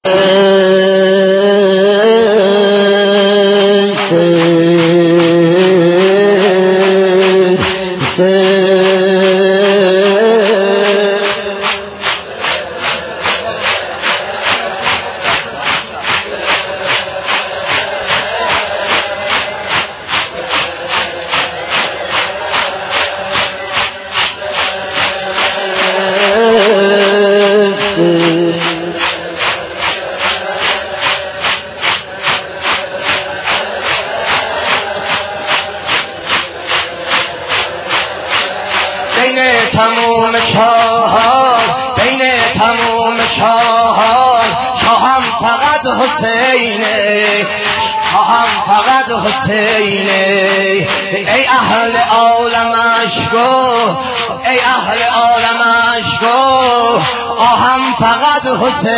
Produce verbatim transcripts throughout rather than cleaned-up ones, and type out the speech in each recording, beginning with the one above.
تموم شاهان بین تموم شاهان شاهم فقط حسینه شاهم فقط حسینه ای اهل عالمش گو ای اهل عالمش گو آهم فقط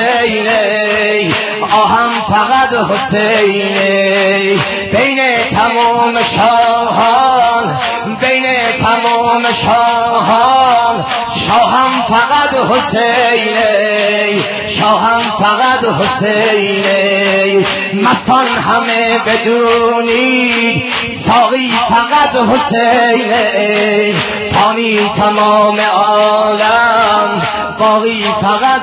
حسینه آهم فقط حسینه بین تمام شاهان بین تمام شاهان شاهم فقط حسینه شاهم فقط حسینه مستان همه بدونید ساقی فقط حسینه تانی تمام عالم باقی فقط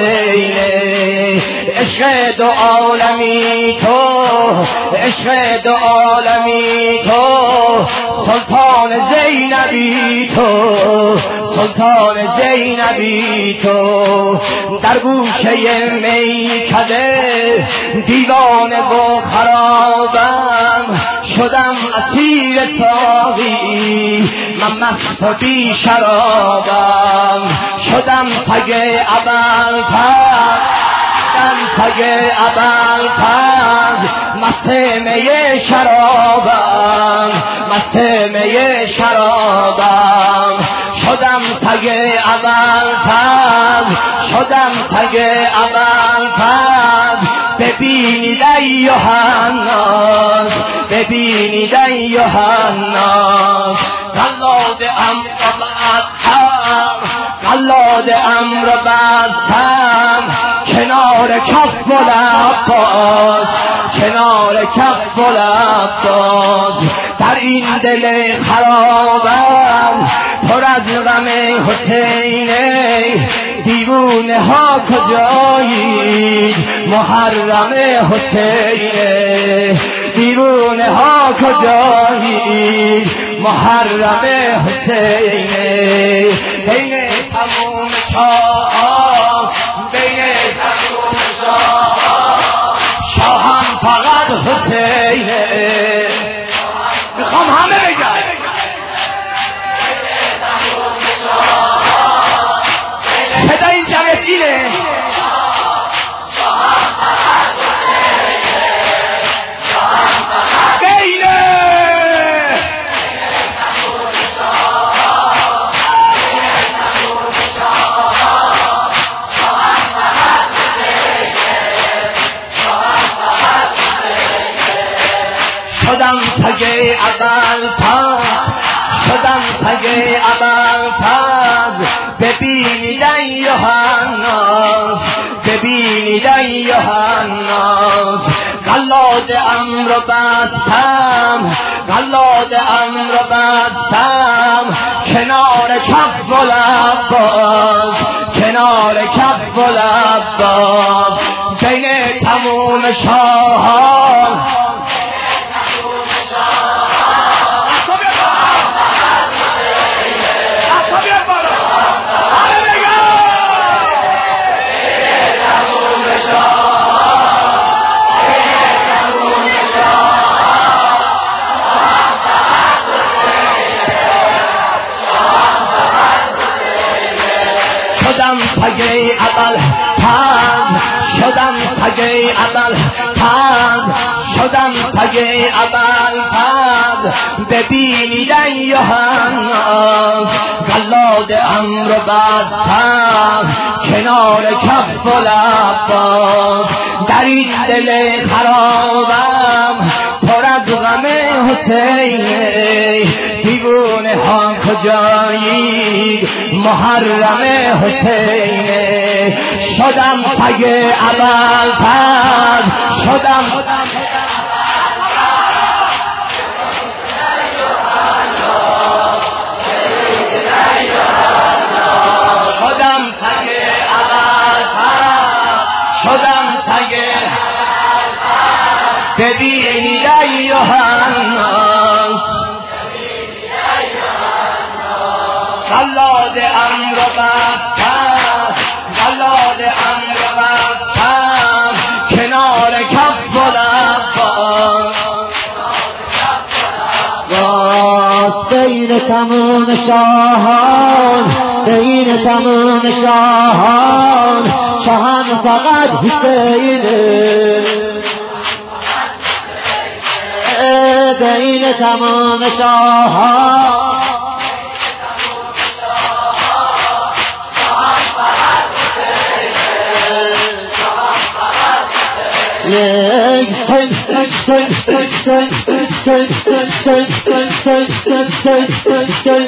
حسینه عشق دو عالمی تو عشق دو عالمی تو سلطان زینبی تو سلطان زینبی تو در گوشه میکده دیوانه و خرابم شدم اسیر ساقی من مست و بی شرابم شدم سگ ابوالفضل شدم سگ ابوالفضل مست می شرابم مست می شرابم شدم سگ ابوالفضل شدم سگ ابوالفضل ببینید ایها الناس ببینید ایها الناس قلاد امر بستم قلاد امر بستم کنار کف العباس کنار کف العباس در این دل خرابم پر از غم حسینه دیوونه ها کجایید محرم حسینه دیوونه ها کجایید محرم حسینه بین تموم شاهان بین تموم شاهان شاهم فقط حسینه میخوام همه بگن صدا این جمعیت اینه شدم سگ ابوالفضل شدم سگ ابوالفضل ببینید ایها الناس ببینید ایها الناس قلاد امر بستم قلاد امر بستم کنار کف العباس کنار کف العباس بین تموم شاهان شدم سگ ابوالفضل شدم سگ ابوالفضل شدم سگ ابوالفضل ببینید ایها الناس قلاد امر بستم کنار کف العباس در این دل خرابم پر از غم حسینه دیوونه ها کجایید محرم حسینه شدم سگ اول تر شدم شدم سگ اول تر شدم سگ ببینی ایها الناس قلاد امر بستم قلاد امر بستم کنار کف و لباس بین تمام شاهان بین تمام شاهان شاهان فقط حسینه بین تمام شاهان Sen sen sen sen sen sen sen sen sen sen sen sen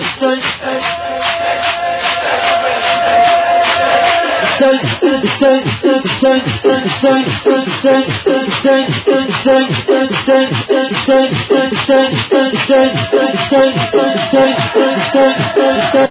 sen sen sen